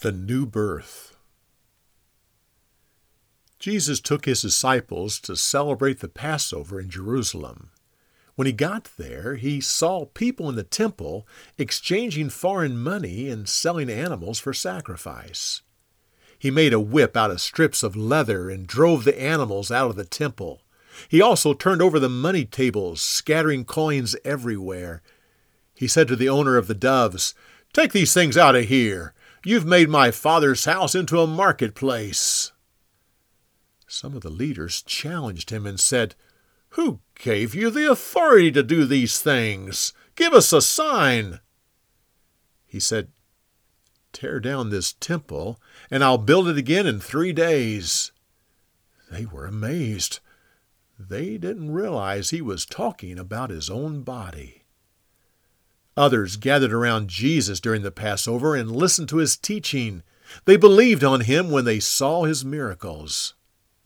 The new birth. Jesus took his disciples to celebrate the Passover in Jerusalem. When he got there, he saw people in the temple exchanging foreign money and selling animals for sacrifice. He made a whip out of strips of leather and drove the animals out of the temple. He also turned over the money tables, scattering coins everywhere. He said to the owner of the doves, "Take these things out of here. You've made my Father's house into a marketplace." Some of the leaders challenged him and said, "Who gave you the authority to do these things? Give us a sign." He said, "Tear down this temple, and I'll build it again in 3 days." They were amazed. They didn't realize he was talking about his own body. Others gathered around Jesus during the Passover and listened to his teaching. They believed on him when they saw his miracles.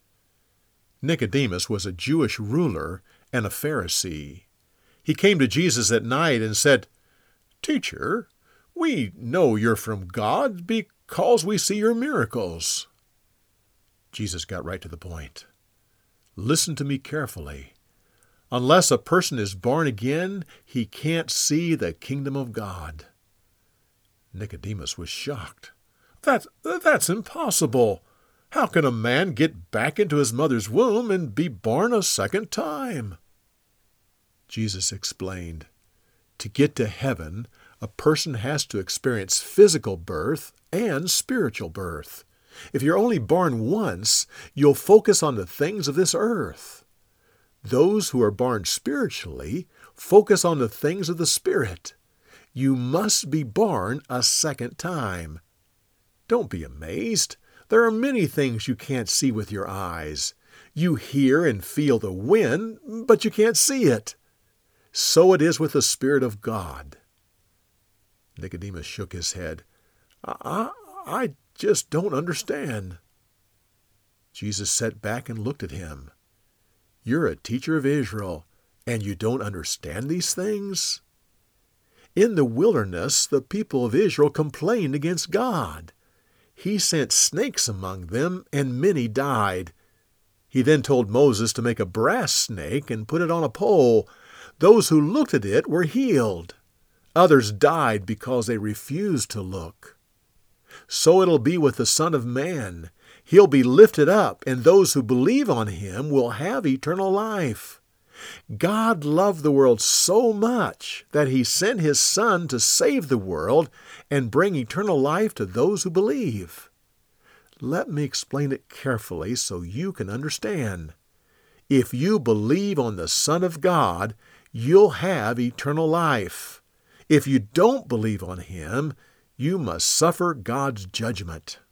Nicodemus was a Jewish ruler and a Pharisee. He came to Jesus at night and said, "Teacher, we know you're from God because we see your miracles." Jesus got right to the point. "Listen to me carefully. Unless a person is born again, he can't see the kingdom of God." Nicodemus was shocked. That's impossible. How can a man get back into his mother's womb and be born a second time? Jesus explained, to get to heaven, a person has to experience physical birth and spiritual birth. If you're only born once, you'll focus on the things of this earth. Those who are born spiritually focus on the things of the Spirit. You must be born a second time. Don't be amazed. There are many things you can't see with your eyes. You hear and feel the wind, but you can't see it. So it is with the Spirit of God. Nicodemus shook his head. I just don't understand." Jesus sat back and looked at him. "You're a teacher of Israel, and you don't understand these things?" In the wilderness, the people of Israel complained against God. He sent snakes among them, and many died. He then told Moses to make a brass snake and put it on a pole. Those who looked at it were healed. Others died because they refused to look. So it'll be with the Son of Man. He'll be lifted up, and those who believe on him will have eternal life. God loved the world so much that he sent his Son to save the world and bring eternal life to those who believe. Let me explain it carefully so you can understand. If you believe on the Son of God, you'll have eternal life. If you don't believe on him, you must suffer God's judgment.